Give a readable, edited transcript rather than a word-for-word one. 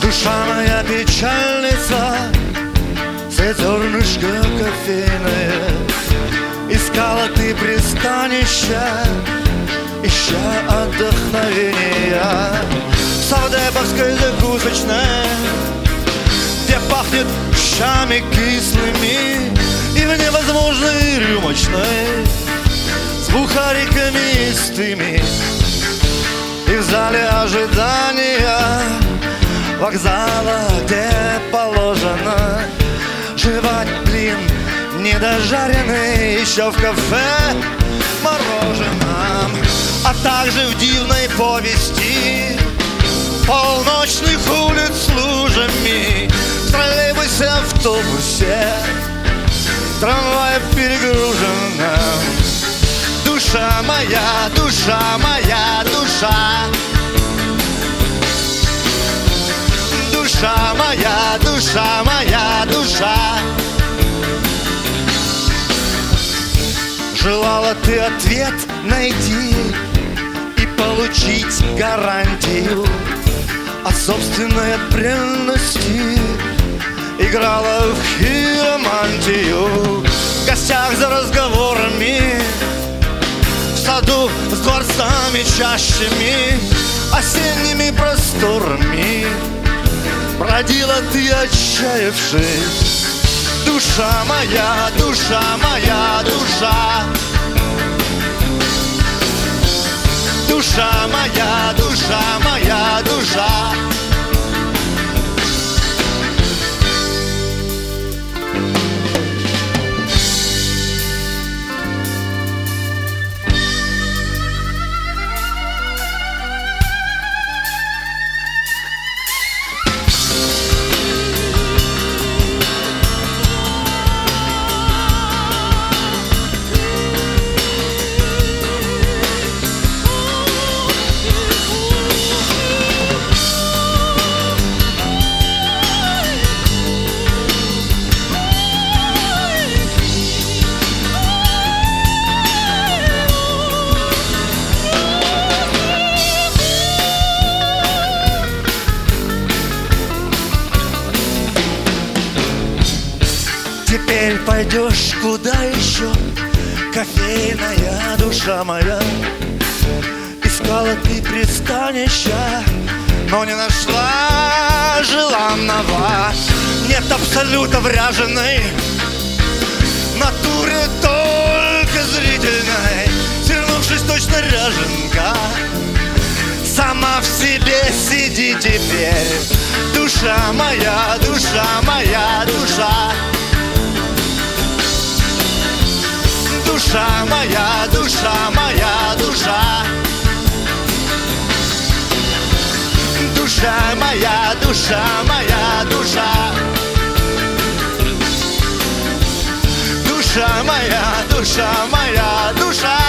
Душа моя печальница, за зернышко кофейное, искала ты пристанища, ища отдохновения в савдеповской закусочной, где пахнет щами кислыми и в невозможной рюмочной с бухариками истыми. И в зале ожидания вокзала, где положено жевать блин недожаренный еще в кафе мороженом, а также в дивной повести полночных улиц с лужами, в троллейбусе, автобусе, трамвае перегруженном. Душа моя, душа моя, душа. Душа моя, душа моя, душа. Желала ты ответ найти и получить гарантию о собственной преданности. Играла в хиромантию в гостях за разговорами, в саду с дворцами чащами, осенними просторами. Бродила ты, отчаявшись. Душа моя, душа моя, душа. Душа моя, душа моя, душа. Теперь пойдешь куда еще, кофейная душа моя? Искала ты пристанища, но не нашла желанного. Нет абсолюта вряженой, натуре только зрительной. Свернувшись точно ряженка, сама в себе сиди теперь. Душа моя, душа моя, душа. Душа моя, душа моя, душа. Душа моя, душа моя, душа. Душа моя, душа моя, душа.